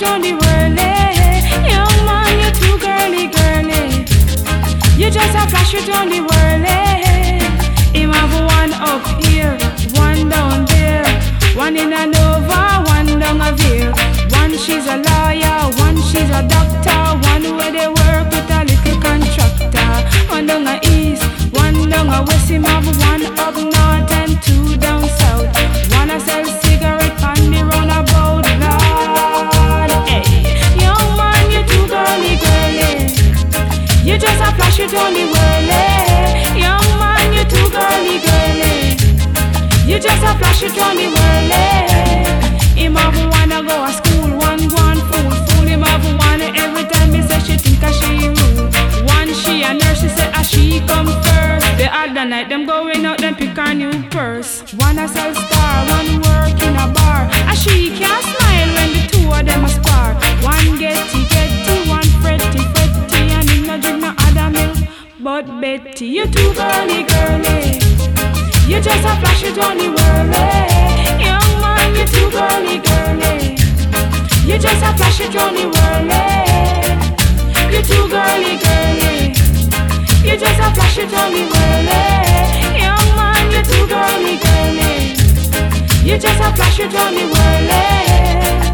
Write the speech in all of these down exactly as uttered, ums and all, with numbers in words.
on the whirly. Young man, you're too girly, girly. You just a flash it on the whirly. Him have one up here, one down there, one in a Nova, one down a Veer. One she's a lawyer, one she's a doctor, one where they work with a little contractor. One down a east, one down a west. Him have one up north and two down south. One a sell cigarette on the roundabout. Lord, hey, young man, you too girly, girly. You just a flash it on the whirly. Young man, you too girly, girly. You just a flash it on the whirly. Him have wanna go to school, one one fool, fool. Him have one every time he say she think a she rule. One she a nurse, she say a she come first. The other night them going out, them pick her new purse. One a sell star, one work in a bar. A she can't smile when the two of them a spar. One getty getty, one fretty fretty, and him no drink no other milk but Betty. You too girly, girly. You just a flash it on the whirly. Young man, you too girly, girly. You just a flash it on the whirly. You too girly, girly. You just a flash it on the whirly. Young man, you too girly, girly. You just a flash it on the whirly.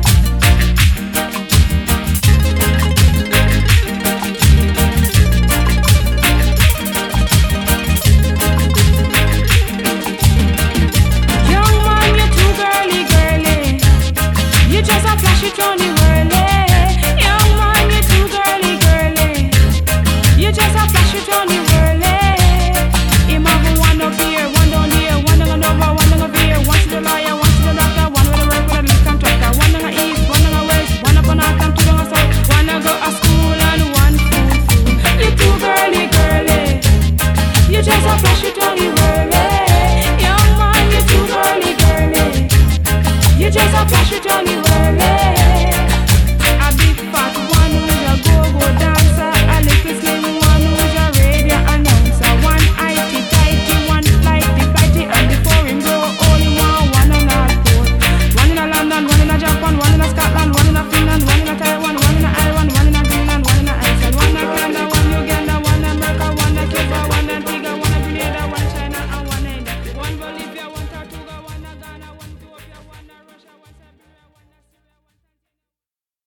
You just a flash it on the whirly. Young man, you too girly, girly. You just a flash it on the whirly. Him have one up here, one down here, one down over, one down over here. One to the lawyer, one to the doctor, one with the work with a little contractor. One down the east, one down the west, one up on north and two down the south. One to go to school and one fool fool. You too girly, girly. You just a flash it on the whirly. Young man, you too girly, girly. You just a flash it on the whirly.